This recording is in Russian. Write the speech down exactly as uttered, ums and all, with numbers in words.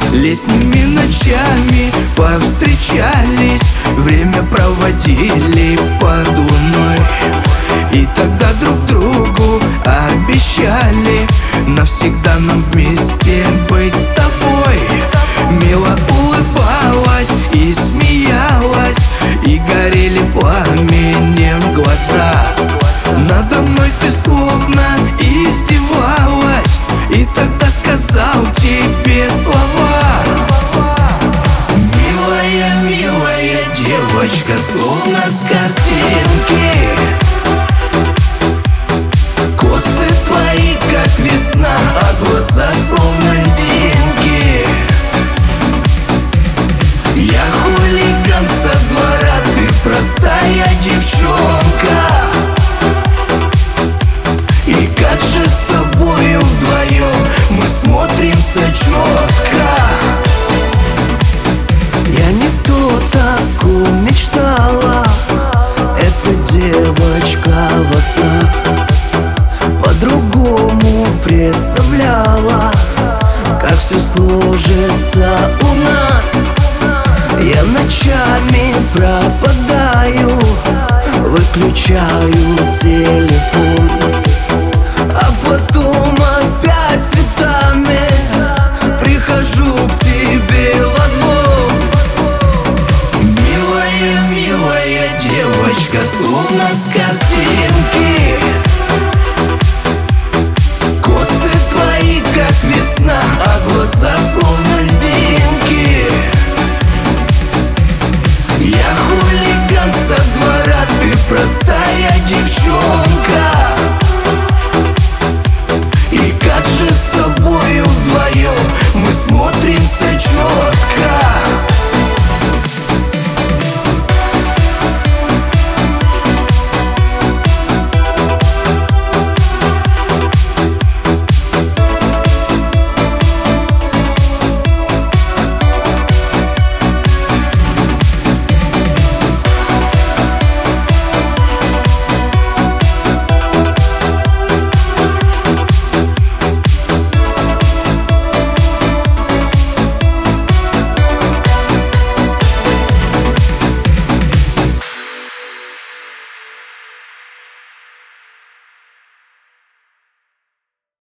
Летними ночами повстречались, время проводили под луной. И тогда друг другу обещали навсегда нам вместе быть с тобой. Мило улыбалась и смеялась, и горели пламенем глаза. Надо мной ты словно издевалась, и тогда сказал тебе слова: милая, милая девочка, словно с картинки. Косы твои, как весна, а глаза словно льдинки. Я хулиган со двора, ты простая девчонка. И как же с тобою вдвоем мы смотримся четко. Я не то так мечтала, эта девочка во снах по-другому представляла, как все сложится у нас. Я ночами пропадаю, выключаю телефон,